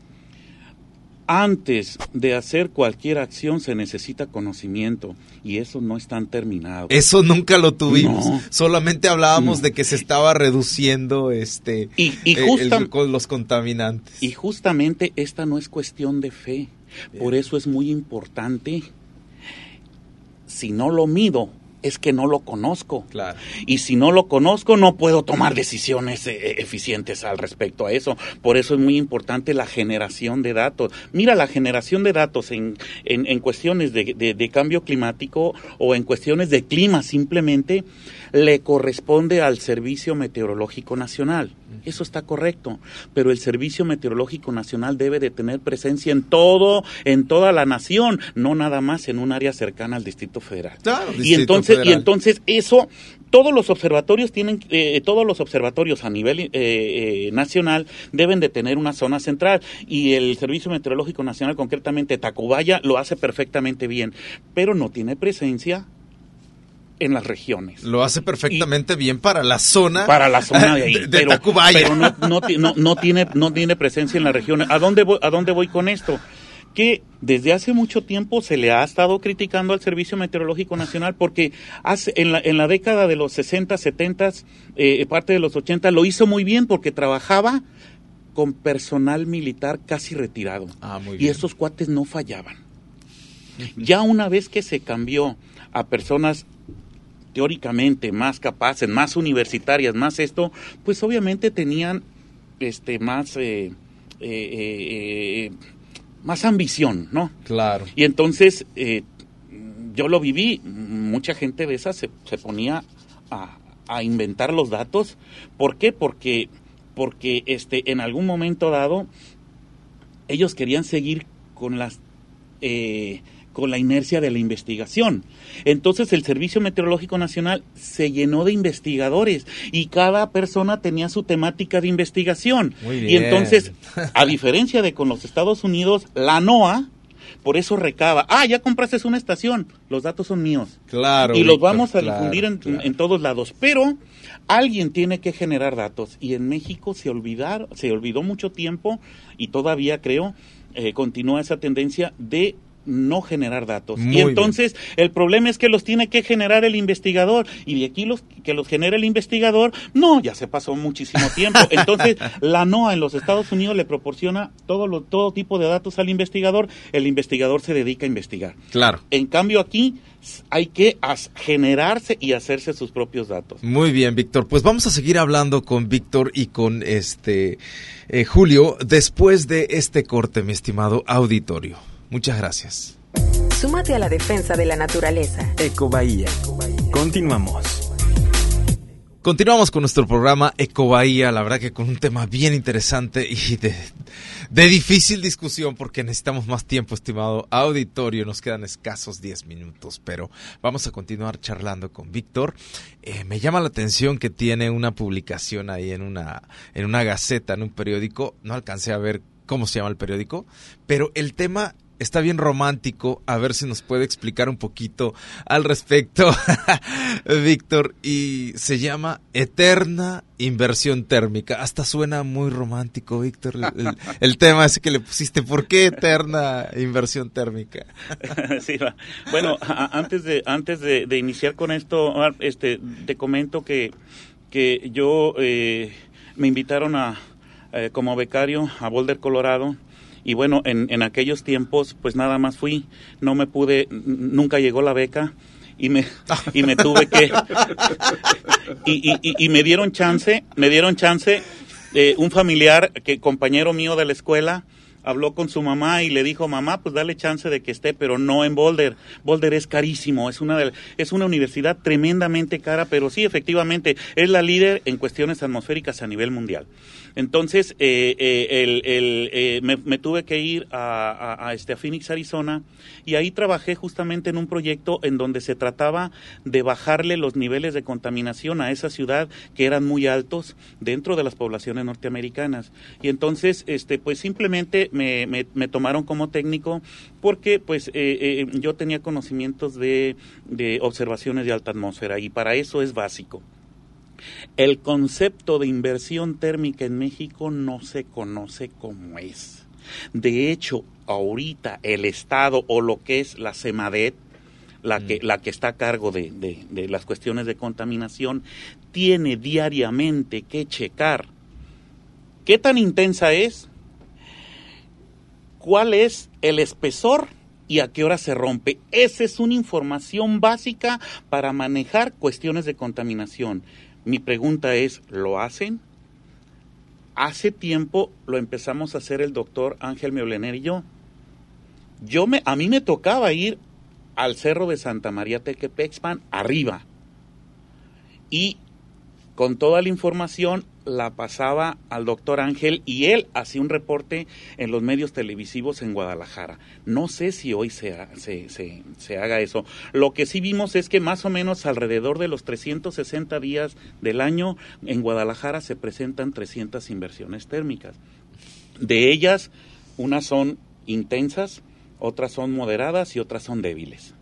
Antes de hacer cualquier acción se necesita conocimiento, y eso no está terminado. Eso nunca lo tuvimos. No. Solamente hablábamos de que se estaba reduciendo los contaminantes. Y justamente esta no es cuestión de fe. Por eso es muy importante, si no lo mido es que no lo conozco. Claro. Y si no lo conozco, no puedo tomar decisiones eficientes al respecto a eso. Por eso es muy importante la generación de datos. Mira, la generación de datos en cuestiones de cambio climático o en cuestiones de clima simplemente le corresponde al Servicio Meteorológico Nacional. Eso está correcto, pero el Servicio Meteorológico Nacional debe de tener presencia en toda la nación, no nada más en un área cercana al Distrito Federal. Claro, Y entonces eso, todos los observatorios a nivel nacional deben de tener una zona central, y el Servicio Meteorológico Nacional, concretamente Tacubaya, lo hace perfectamente bien, pero no tiene presencia en las regiones. Lo hace perfectamente bien para la zona de ahí, de Tacubaya. Pero no tiene presencia en las regiones. ¿A dónde voy con esto? Que desde hace mucho tiempo se le ha estado criticando al Servicio Meteorológico Nacional porque en la década de los 60, 70, parte de los 80, lo hizo muy bien porque trabajaba con personal militar casi retirado. Muy y bien. esos cuates no fallaban. Ya una vez que se cambió a personas teóricamente más capaces, más universitarias, más esto, pues obviamente tenían más ambición, ¿no? Claro. Y entonces yo lo viví, mucha gente de esas se ponía a inventar los datos. ¿Por qué? Porque en algún momento dado ellos querían seguir con la inercia de la investigación. Entonces el Servicio Meteorológico Nacional se llenó de investigadores y cada persona tenía su temática de investigación. Muy bien. Y entonces, a diferencia de con los Estados Unidos, la NOAA por eso recaba, ya compraste una estación, los datos son míos. Claro. Y los Víctor, vamos a claro, difundir en todos lados, pero alguien tiene que generar datos, y en México se olvidó mucho tiempo, y todavía creo, continúa esa tendencia de no generar datos. Muy y entonces el problema es que los tiene que generar el investigador, y de aquí que los genera el investigador, ya se pasó muchísimo tiempo. Entonces la NOAA en los Estados Unidos le proporciona todo tipo de datos al investigador, el investigador se dedica a investigar. Claro. En cambio aquí hay que generarse y hacerse sus propios datos. Muy bien, Víctor. Pues vamos a seguir hablando con Víctor y con Julio después de este corte, mi estimado auditorio. Muchas gracias. Súmate a la defensa de la naturaleza. Ecobahía. Continuamos. Continuamos con nuestro programa Ecobahía, la verdad que con un tema bien interesante y de difícil discusión, porque necesitamos más tiempo, estimado auditorio. Nos quedan escasos 10 minutos, pero vamos a continuar charlando con Víctor. Me llama la atención que tiene una publicación ahí en una gaceta, en un periódico. No alcancé a ver cómo se llama el periódico, pero el tema está bien romántico. A ver si nos puede explicar un poquito al respecto, Víctor. Y se llama Eterna Inversión Térmica. Hasta suena muy romántico, Víctor, el tema ese que le pusiste. ¿Por qué Eterna Inversión Térmica? Sí, va. Bueno, antes de iniciar con esto, te comento que yo me invitaron como becario a Boulder, Colorado. Y bueno, en aquellos tiempos, pues nada más fui, nunca llegó la beca, y me tuve que, y me dieron chance, un familiar, compañero mío de la escuela, habló con su mamá y le dijo, mamá, pues dale chance de que esté, pero no en Boulder. Boulder es carísimo, es una universidad tremendamente cara, pero sí, efectivamente, es la líder en cuestiones atmosféricas a nivel mundial. Entonces, me tuve que ir a Phoenix, Arizona, y ahí trabajé justamente en un proyecto en donde se trataba de bajarle los niveles de contaminación a esa ciudad, que eran muy altos dentro de las poblaciones norteamericanas. Y entonces, pues simplemente me tomaron como técnico porque pues yo tenía conocimientos de observaciones de alta atmósfera, y para eso es básico. El concepto de inversión térmica en México no se conoce como es. De hecho, ahorita el Estado, o lo que es la CEMADET, la que está a cargo de las cuestiones de contaminación, tiene diariamente que checar qué tan intensa es, cuál es el espesor y a qué hora se rompe. Esa es una información básica para manejar cuestiones de contaminación. Mi pregunta es, ¿lo hacen? Hace tiempo lo empezamos a hacer el doctor Ángel Meolener y yo. A mí me tocaba ir al Cerro de Santa María Tequepexpan, arriba, y con toda la información la pasaba al doctor Ángel y él hacía un reporte en los medios televisivos en Guadalajara. No sé si hoy se haga eso. Lo que sí vimos es que más o menos alrededor de los 360 días del año en Guadalajara se presentan 300 inversiones térmicas. De ellas, unas son intensas, otras son moderadas y otras son débiles.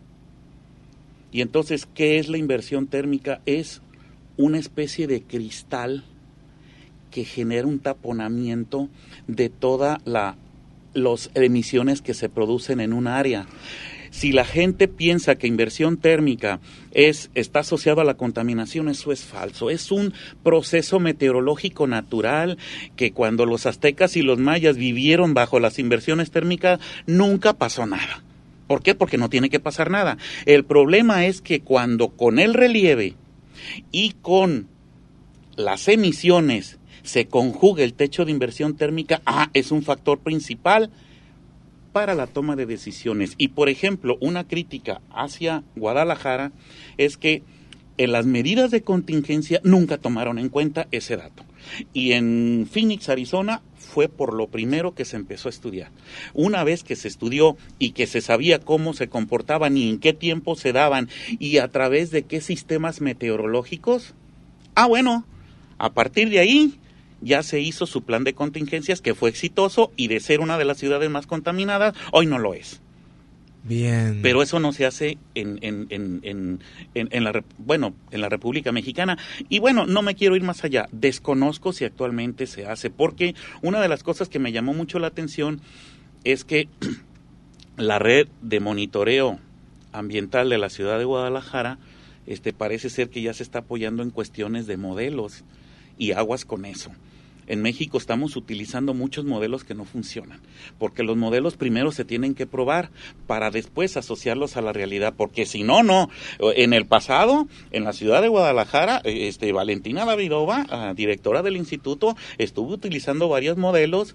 Y entonces, ¿qué es la inversión térmica? Es una especie de cristal que genera un taponamiento de todas las emisiones que se producen en un área. Si la gente piensa que inversión térmica está asociado a la contaminación, eso es falso. Es un proceso meteorológico natural que cuando los aztecas y los mayas vivieron bajo las inversiones térmicas, nunca pasó nada. ¿Por qué? Porque no tiene que pasar nada. El problema es que cuando con el relieve y con las emisiones se conjuga el techo de inversión térmica, es un factor principal para la toma de decisiones. Y, por ejemplo, una crítica hacia Guadalajara es que en las medidas de contingencia nunca tomaron en cuenta ese dato. Y en Phoenix, Arizona, fue por lo primero que se empezó a estudiar. Una vez que se estudió y que se sabía cómo se comportaban y en qué tiempo se daban y a través de qué sistemas meteorológicos, a partir de ahí ya se hizo su plan de contingencias que fue exitoso y de ser una de las ciudades más contaminadas, hoy no lo es. Bien. Pero eso no se hace en la República Mexicana. Y bueno, no me quiero ir más allá. Desconozco si actualmente se hace, porque una de las cosas que me llamó mucho la atención es que la red de monitoreo ambiental de la ciudad de Guadalajara parece ser que ya se está apoyando en cuestiones de modelos y aguas con eso. En México estamos utilizando muchos modelos que no funcionan, porque los modelos primero se tienen que probar para después asociarlos a la realidad, porque si no. En el pasado, en la ciudad de Guadalajara, Valentina Davidova, directora del instituto, estuvo utilizando varios modelos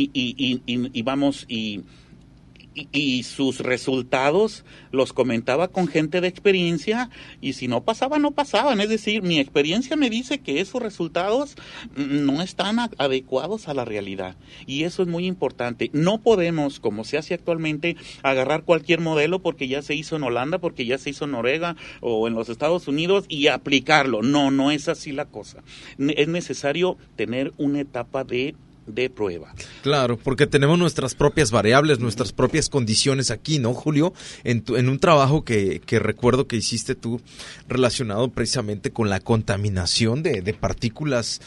y sus resultados los comentaba con gente de experiencia, y si no pasaba, no pasaban. Es decir, mi experiencia me dice que esos resultados no están adecuados a la realidad, y eso es muy importante. No podemos, como se hace actualmente, agarrar cualquier modelo porque ya se hizo en Holanda, porque ya se hizo en Noruega o en los Estados Unidos y aplicarlo. No es así la cosa. Es necesario tener una etapa de prueba. Claro, porque tenemos nuestras propias variables, nuestras propias condiciones aquí, ¿no, Julio? En un trabajo que recuerdo que hiciste tú relacionado precisamente con la contaminación de partículas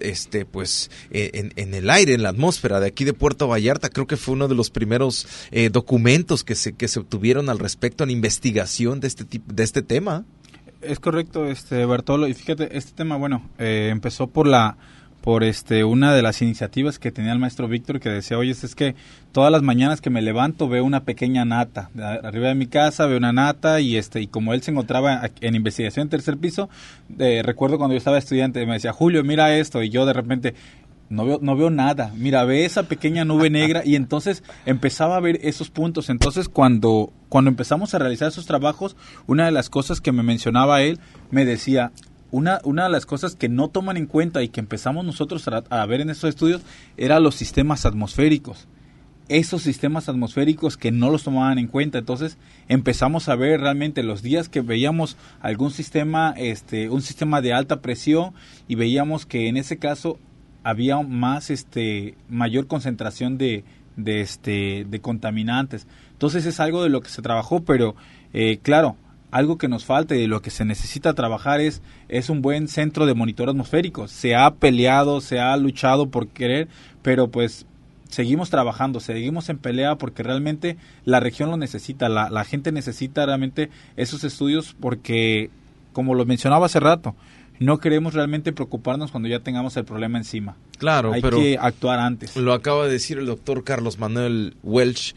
en el aire, en la atmósfera de aquí de Puerto Vallarta. Creo que fue uno de los primeros documentos que se obtuvieron al respecto en investigación de este tema. Es correcto, Bartolo, y fíjate, este tema, empezó por una de las iniciativas que tenía el maestro Víctor, que decía, oye, es que todas las mañanas que me levanto veo una pequeña nata, arriba de mi casa veo una nata, y como él se encontraba en investigación en tercer piso, recuerdo cuando yo estaba estudiante, me decía, Julio, mira esto, y yo de repente, no veo nada, mira, ve esa pequeña nube negra, y entonces empezaba a ver esos puntos. Entonces cuando empezamos a realizar esos trabajos, una de las cosas que me mencionaba él, me decía, una de las cosas que no toman en cuenta y que empezamos nosotros a ver en estos estudios era los sistemas atmosféricos. Esos sistemas atmosféricos que no los tomaban en cuenta. Entonces empezamos a ver realmente los días que veíamos algún sistema, un sistema de alta presión, y veíamos que en ese caso había mayor concentración de contaminantes. Entonces es algo de lo que se trabajó, pero claro, algo que nos falta y de lo que se necesita trabajar es un buen centro de monitoreo atmosférico. Se ha peleado, se ha luchado por querer, pero pues seguimos trabajando, seguimos en pelea, porque realmente la región lo necesita, la gente necesita realmente esos estudios, porque, como lo mencionaba hace rato, no queremos realmente preocuparnos cuando ya tengamos el problema encima. Claro, hay pero que actuar antes. Lo acaba de decir el doctor Carlos Manuel Welch,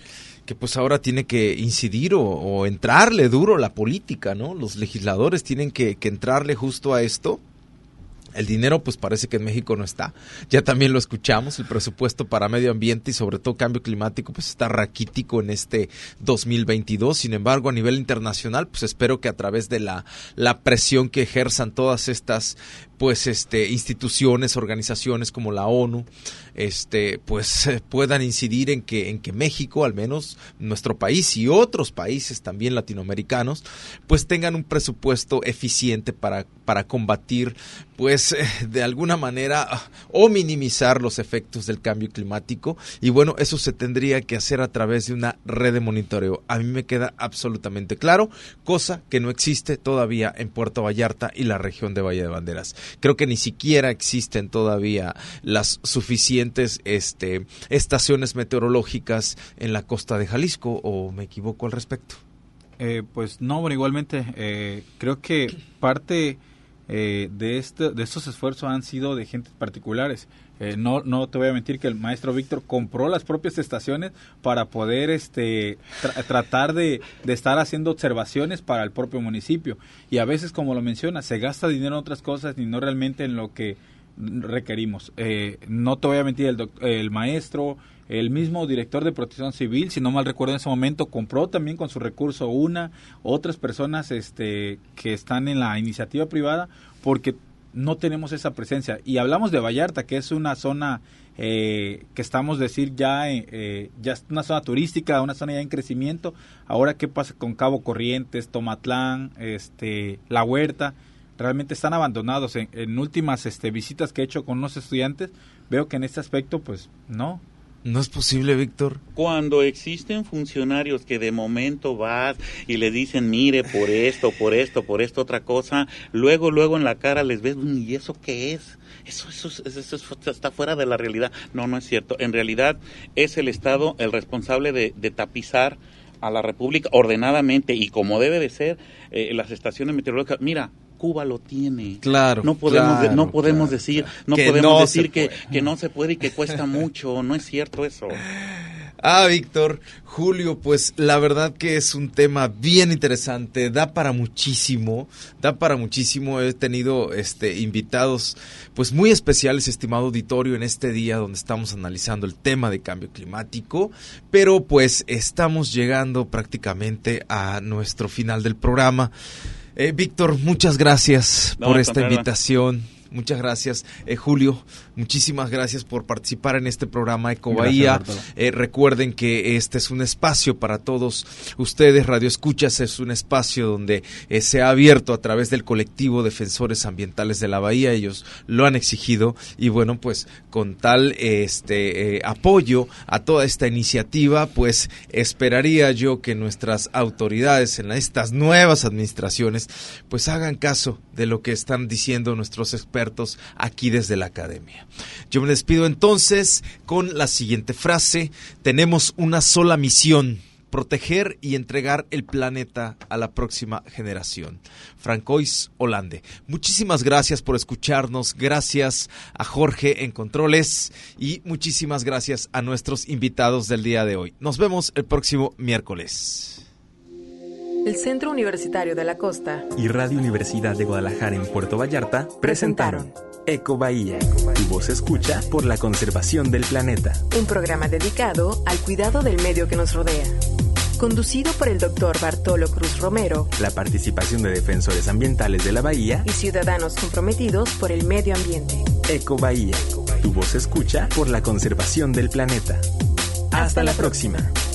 pues ahora tiene que incidir o entrarle duro la política, ¿no? Los legisladores tienen que entrarle justo a esto. El dinero pues parece que en México no está, ya también lo escuchamos, el presupuesto para medio ambiente y sobre todo cambio climático pues está raquítico en este 2022, sin embargo a nivel internacional pues espero que a través de la presión que ejerzan todas estas pues instituciones, organizaciones como la ONU, pues puedan incidir en que México, al menos nuestro país y otros países también latinoamericanos, pues tengan un presupuesto eficiente para combatir pues de alguna manera o minimizar los efectos del cambio climático, y bueno, eso se tendría que hacer a través de una red de monitoreo. A mí me queda absolutamente claro, cosa que no existe todavía en Puerto Vallarta y la región de Valle de Banderas. Creo que ni siquiera existen todavía las suficientes estaciones meteorológicas en la costa de Jalisco, ¿o me equivoco al respecto? Pues no, bueno, igualmente creo que parte de estos esfuerzos han sido de gentes particulares. No te voy a mentir que el maestro Víctor compró las propias estaciones para poder tratar de estar haciendo observaciones para el propio municipio, y a veces, como lo menciona, se gasta dinero en otras cosas y no realmente en lo que requerimos. No te voy a mentir, el maestro, el mismo director de Protección Civil, si no mal recuerdo en ese momento, compró también con su recurso otras personas que están en la iniciativa privada, porque no tenemos esa presencia. Y hablamos de Vallarta, que es una zona que estamos decir ya es una zona turística, una zona ya en crecimiento. Ahora, ¿qué pasa con Cabo Corrientes, Tomatlán, La Huerta? Realmente están abandonados. En últimas visitas que he hecho con unos estudiantes, veo que en este aspecto pues no. ¿No es posible, Víctor? Cuando existen funcionarios que de momento vas y le dicen, mire, por esto, otra cosa, luego en la cara les ves, ¿y eso qué es? Eso está fuera de la realidad. No es cierto. En realidad es el Estado el responsable de tapizar a la República ordenadamente y como debe de ser las estaciones meteorológicas. Mira, Cuba lo tiene. Claro. No podemos decir que no se puede y que cuesta mucho. No es cierto eso. Víctor, Julio, pues la verdad que es un tema bien interesante, da para muchísimo. He tenido invitados pues muy especiales, estimado auditorio, en este día donde estamos analizando el tema de cambio climático, pero pues estamos llegando prácticamente a nuestro final del programa. Víctor, muchas gracias por esta invitación. Muchas gracias, Julio. Muchísimas gracias por participar en este programa Ecobahía. Recuerden que este es un espacio para todos ustedes, Radio Escuchas, es un espacio donde se ha abierto a través del colectivo Defensores Ambientales de la Bahía. Ellos lo han exigido y bueno, pues con tal apoyo a toda esta iniciativa, pues esperaría yo que nuestras autoridades en estas nuevas administraciones pues hagan caso de lo que están diciendo nuestros expertos aquí desde la academia. Yo me despido entonces con la siguiente frase: tenemos una sola misión, proteger y entregar el planeta a la próxima generación. Francois Hollande. Muchísimas gracias por escucharnos, gracias a Jorge en Controles y muchísimas gracias a nuestros invitados del día de hoy. Nos vemos el próximo miércoles. El Centro Universitario de la Costa y Radio Universidad de Guadalajara en Puerto Vallarta presentaron Ecobahía, tu voz escucha por la conservación del planeta. Un programa dedicado al cuidado del medio que nos rodea. Conducido por el Dr. Bartolo Cruz Romero. La participación de defensores ambientales de la Bahía y ciudadanos comprometidos por el medio ambiente. Ecobahía, tu voz escucha por la conservación del planeta. Hasta la próxima.